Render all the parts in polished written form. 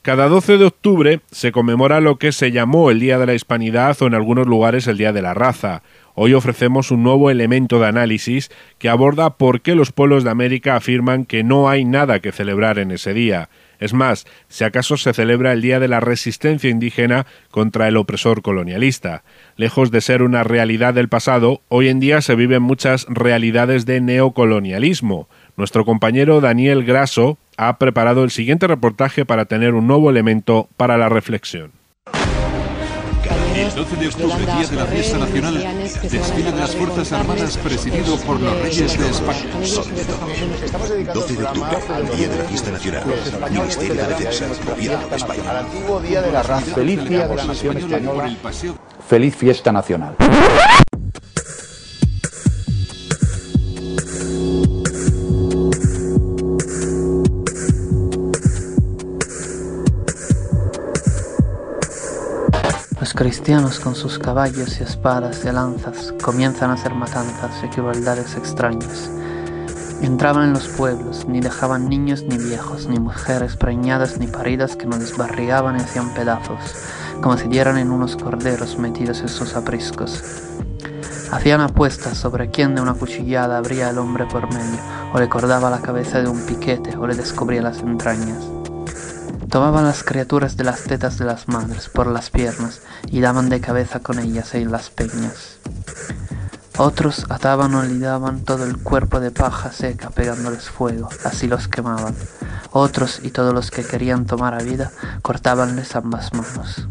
Cada 12 de octubre se conmemora lo que se llamó el Día de la Hispanidad o en algunos lugares el Día de la Raza. Hoy ofrecemos un nuevo elemento de análisis que aborda por qué los pueblos de América afirman que no hay nada que celebrar en ese día. Es más, si acaso se celebra el Día de la Resistencia Indígena contra el opresor colonialista. Lejos de ser una realidad del pasado, hoy en día se viven muchas realidades de neocolonialismo. Nuestro compañero Daniel Grasso ha preparado el siguiente reportaje para tener un nuevo elemento para la reflexión. El 12 de octubre, día de la fiesta nacional, desfile de las Fuerzas Armadas presidido por los Reyes de España. 12 de octubre, día de la fiesta nacional, Ministerio de Defensa, Gobierno de España. Al antiguo día de la raza. Feliz día de la nación española. Feliz fiesta nacional. Los cristianos con sus caballos y espadas y lanzas comienzan a hacer matanzas y crueldades extrañas. Entraban en los pueblos, ni dejaban niños ni viejos, ni mujeres preñadas ni paridas que no desbarrigaban y hacían pedazos, como si dieran en unos corderos metidos en sus apriscos. Hacían apuestas sobre quién de una cuchillada abría el hombre por medio, o le cortaba la cabeza de un piquete, o le descubría las entrañas. Tomaban las criaturas de las tetas de las madres por las piernas y daban de cabeza con ellas en las peñas. Otros ataban o lidaban todo el cuerpo de paja seca pegándoles fuego, así los quemaban. Otros, y todos los que querían tomar a vida, cortábanles ambas manos.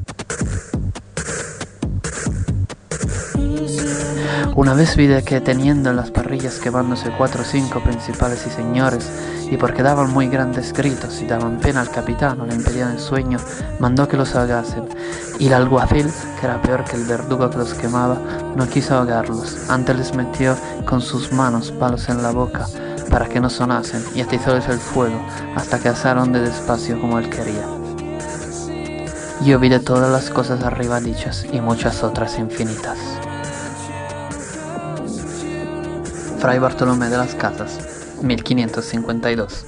Una vez vi de que teniendo en las parrillas quemándose 4 o 5 principales y señores, y porque daban muy grandes gritos y daban pena al capitán o le impedían el sueño, mandó que los ahogasen, y el alguacil, que era peor que el verdugo que los quemaba, no quiso ahogarlos, antes les metió con sus manos palos en la boca para que no sonasen, y atizóles el fuego hasta que asaron de despacio como él quería. Yo vi de todas las cosas arriba dichas y muchas otras infinitas. Fray Bartolomé de las Casas, 1552.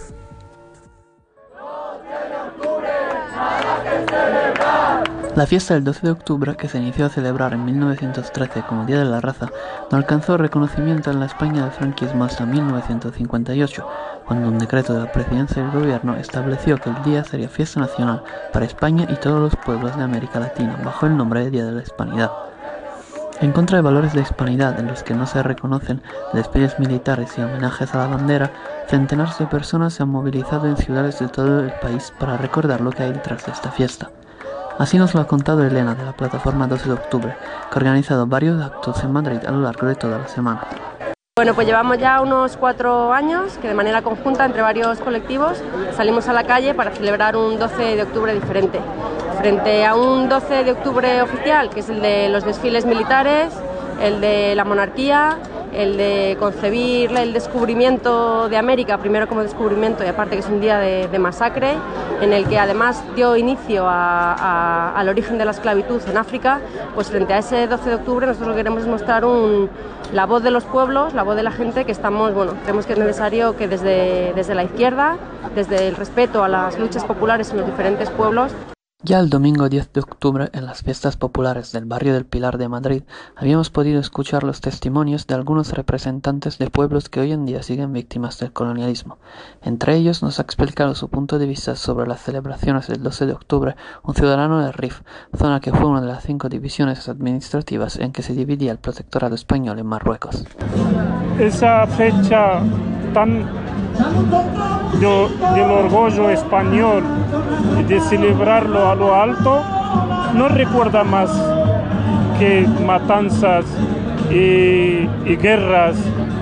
La fiesta del 12 de octubre, que se inició a celebrar en 1913 como Día de la Raza, no alcanzó reconocimiento en la España del franquismo hasta 1958, cuando un decreto de la Presidencia del Gobierno estableció que el día sería fiesta nacional para España y todos los pueblos de América Latina, bajo el nombre de Día de la Hispanidad. En contra de valores de hispanidad en los que no se reconocen desfiles militares y homenajes a la bandera, centenares de personas se han movilizado en ciudades de todo el país para recordar lo que hay detrás de esta fiesta. Así nos lo ha contado Elena de la plataforma 12 de octubre, que ha organizado varios actos en Madrid a lo largo de toda la semana. Bueno, pues llevamos ya unos 4 años que de manera conjunta entre varios colectivos salimos a la calle para celebrar un 12 de octubre diferente. Frente a un 12 de octubre oficial, que es el de los desfiles militares, el de la monarquía, el de concebir el descubrimiento de América, primero como descubrimiento y aparte que es un día de masacre, en el que además dio inicio al origen de la esclavitud en África, pues frente a ese 12 de octubre nosotros lo que queremos es mostrar la voz de los pueblos, la voz de la gente que estamos, creemos que es necesario que desde la izquierda, desde el respeto a las luchas populares en los diferentes pueblos. Ya el domingo 10 de octubre, en las fiestas populares del barrio del Pilar de Madrid, habíamos podido escuchar los testimonios de algunos representantes de pueblos que hoy en día siguen víctimas del colonialismo. Entre ellos nos ha explicado su punto de vista sobre las celebraciones del 12 de octubre un ciudadano de Rif, zona que fue una de las 5 divisiones administrativas en que se dividía el protectorado español en Marruecos. Esa fecha tan del orgullo español y de celebrarlo a lo alto no recuerda más que matanzas y guerras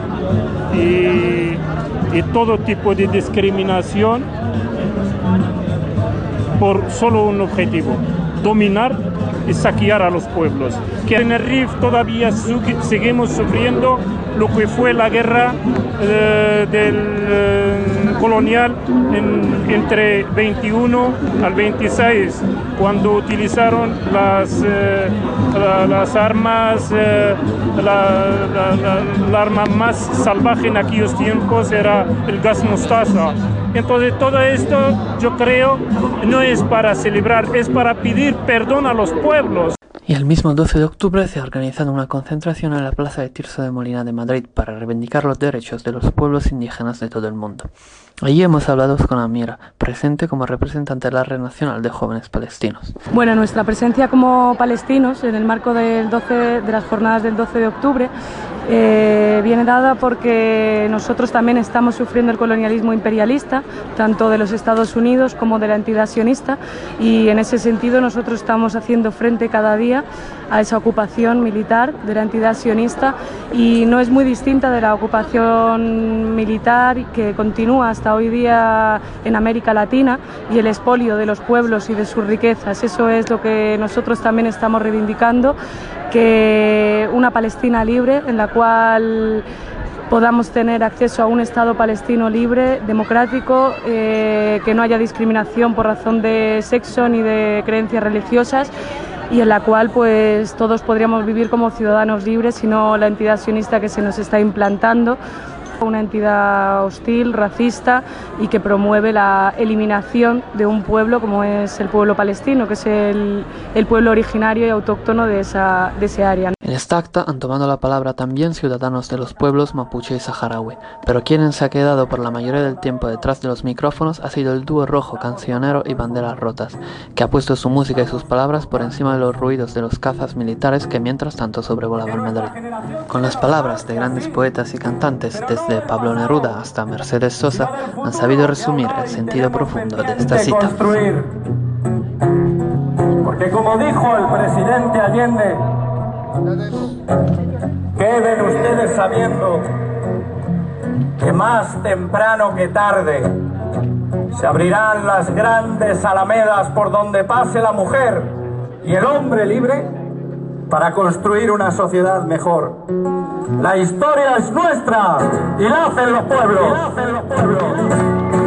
y todo tipo de discriminación por solo un objetivo: dominar y saquear a los pueblos. Que en el Rif todavía seguimos sufriendo lo que fue la guerra colonial entre 21 al 26, cuando utilizaron las armas, la arma más salvaje en aquellos tiempos era el gas mostaza. Entonces todo esto, yo creo, no es para celebrar, es para pedir perdón a los pueblos. Y el mismo 12 de octubre se ha organizado una concentración en la Plaza de Tirso de Molina de Madrid para reivindicar los derechos de los pueblos indígenas de todo el mundo. Allí hemos hablado con Amira, presente como representante de la Red Nacional de Jóvenes Palestinos. Bueno, nuestra presencia como palestinos en el marco de las jornadas del 12 de octubre viene dada porque nosotros también estamos sufriendo el colonialismo imperialista, tanto de los Estados Unidos como de la entidad sionista, y en ese sentido nosotros estamos haciendo frente cada día a esa ocupación militar de la entidad sionista, y no es muy distinta de la ocupación militar que continúa hasta hoy día en América Latina, y el expolio de los pueblos y de sus riquezas. Eso es lo que nosotros también estamos reivindicando, que una Palestina libre en la cual podamos tener acceso a un Estado palestino libre, democrático, que no haya discriminación por razón de sexo ni de creencias religiosas, y en la cual pues todos podríamos vivir como ciudadanos libres y no la entidad sionista que se nos está implantando, una entidad hostil, racista y que promueve la eliminación de un pueblo como es el pueblo palestino, que es el pueblo originario y autóctono de ese área. En esta acta han tomado la palabra también ciudadanos de los pueblos mapuche y saharaui, pero quien se ha quedado por la mayoría del tiempo detrás de los micrófonos ha sido el dúo rojo Cancionero y Banderas Rotas, que ha puesto su música y sus palabras por encima de los ruidos de los cazas militares que mientras tanto sobrevolaban Madrid. Con las palabras de grandes poetas y cantantes, desde Pablo Neruda hasta Mercedes Sosa, han sabido resumir el sentido profundo de esta cita. Porque como dijo el presidente Allende, queden ustedes sabiendo que más temprano que tarde se abrirán las grandes alamedas por donde pase la mujer y el hombre libre para construir una sociedad mejor. La historia es nuestra y la hacen los pueblos.